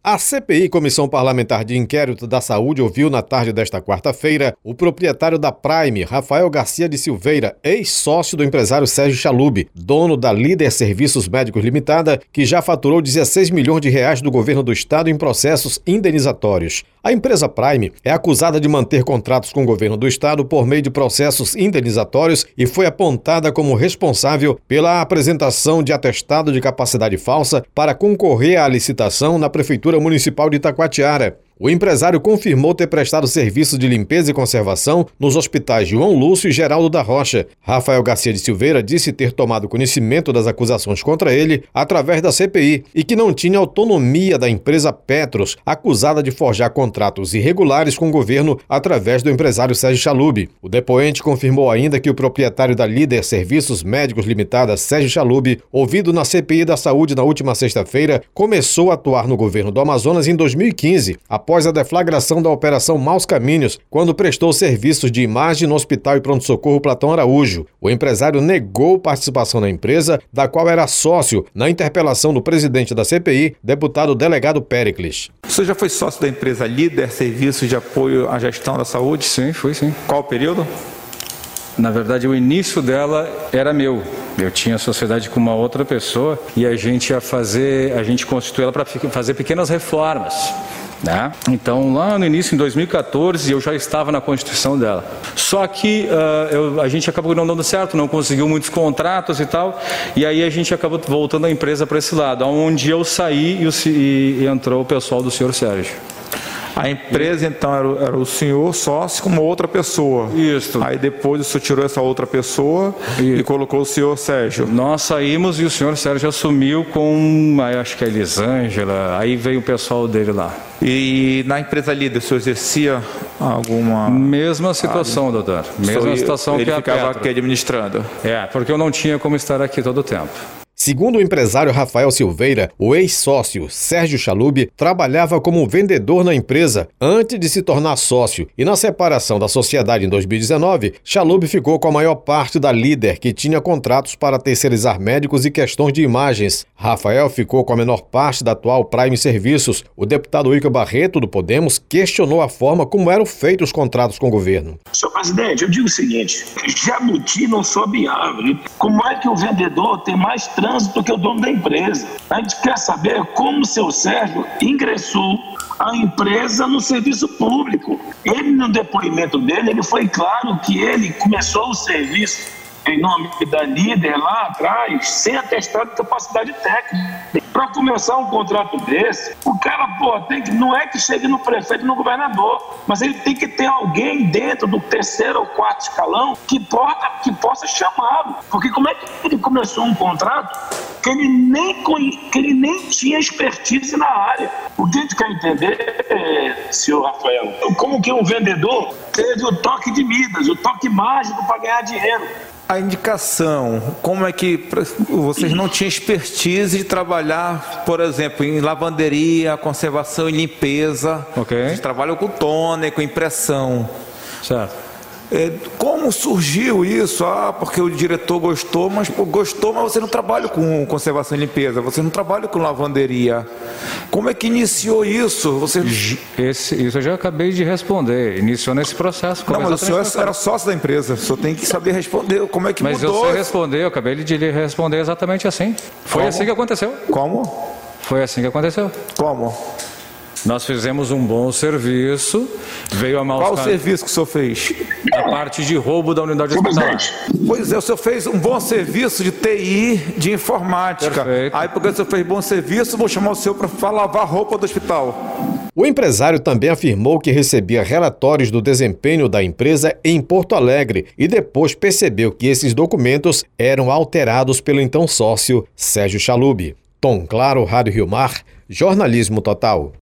A CPI, Comissão Parlamentar de Inquérito da Saúde, ouviu na tarde desta quarta-feira o proprietário da Prime, Rafael Garcia de Silveira, ex-sócio do empresário Sérgio Chalub, dono da Líder Serviços Médicos Limitada, que já faturou 16 milhões de reais do governo do estado em processos indenizatórios. A empresa Prime é acusada de manter contratos com o governo do estado por meio de processos indenizatórios e foi apontada como responsável pela apresentação de atestado de capacidade falsa para concorrer à licitação na Prefeitura Municipal de Itacoatiara. O empresário confirmou ter prestado serviço de limpeza e conservação nos hospitais João Lúcio e Geraldo da Rocha. Rafael Garcia de Silveira disse ter tomado conhecimento das acusações contra ele através da CPI e que não tinha autonomia da empresa Petros, acusada de forjar contratos irregulares com o governo através do empresário Sérgio Chalub. O depoente confirmou ainda que o proprietário da Líder Serviços Médicos Limitada, Sérgio Chalub, ouvido na CPI da Saúde na última sexta-feira, começou a atuar no governo do Amazonas em 2015, após a deflagração da Operação Maus Caminhos, quando prestou serviços de imagem no Hospital e Pronto-Socorro Platão Araújo. O empresário negou participação na empresa, da qual era sócio, na interpelação do presidente da CPI, deputado delegado Péricles. Você já foi sócio da empresa Líder Serviços de Apoio à Gestão da Saúde? Sim, fui sim. Qual o período? Na verdade, o início dela era meu. Eu tinha sociedade com uma outra pessoa e a gente constituiu ela para fazer pequenas reformas. Né? Então, lá no início, em 2014, eu já estava na constituição dela. Só que a gente acabou não dando certo, não conseguiu muitos contratos e tal, e aí a gente acabou voltando a empresa para esse lado, onde eu saí e entrou o pessoal do senhor Sérgio. A empresa, então, era o senhor sócio com uma outra pessoa. Isso. Aí depois o senhor tirou essa outra pessoa e colocou o senhor Sérgio. Nós saímos e o senhor Sérgio assumiu com, acho que a Elisângela, aí veio o pessoal dele lá. E na empresa Líder, o senhor exercia alguma... Mesma situação, doutor. Mesma situação que a Petros. Ele ficava aqui administrando. Porque eu não tinha como estar aqui todo o tempo. Segundo o empresário Rafael Silveira, o ex-sócio Sérgio Chalub trabalhava como vendedor na empresa antes de se tornar sócio e na separação da sociedade em 2019, Chalub ficou com a maior parte da Líder, que tinha contratos para terceirizar médicos e questões de imagens. Rafael ficou com a menor parte da atual Prime Serviços. O deputado Wilker Barreto, do Podemos, questionou a forma como eram feitos os contratos com o governo. Senhor presidente, eu digo o seguinte, jabuti não sobe árvore. Como é que o vendedor tem mais trânsito que o dono da empresa? A gente quer saber como o seu Sérgio ingressou a empresa no serviço público. Ele, no depoimento dele, ele foi claro que ele começou o serviço em nome da Líder lá atrás, sem atestado de capacidade técnica. Para começar um contrato desse, o cara, não é que chegue no prefeito e no governador, mas ele tem que ter alguém dentro do terceiro ou quarto escalão que possa chamá-lo. Porque como é que ele começou um contrato que ele nem tinha expertise na área? O que a gente quer entender, senhor Rafael, como que um vendedor teve o toque de Midas, o toque mágico para ganhar dinheiro? A indicação, como é que vocês não tinham expertise de trabalhar, por exemplo, em lavanderia, conservação e limpeza? Vocês trabalham com toner, com impressão. Certo. Como surgiu isso? Porque o diretor gostou, mas você não trabalha com conservação e limpeza, você não trabalha com lavanderia. Como é que iniciou isso? Isso eu já acabei de responder. Iniciou nesse processo. Não, mas o senhor era sócio da empresa, o senhor tem que saber responder. Como é que mudou? Mas eu sei responder, eu acabei de lhe responder exatamente assim. Foi assim que aconteceu. Como? Foi assim que aconteceu. Como? Nós fizemos um bom serviço, veio a Maus Caminhos. Qual o serviço que o senhor fez? A parte de roubo da unidade hospitalar. Pois é, o senhor fez um bom serviço de TI, de informática. Perfeito. Aí porque o senhor fez bom serviço, vou chamar o senhor para lavar roupa do hospital. O empresário também afirmou que recebia relatórios do desempenho da empresa em Porto Alegre e depois percebeu que esses documentos eram alterados pelo então sócio Sérgio Chalub. Tom Claro, Rádio Rio Mar, Jornalismo Total.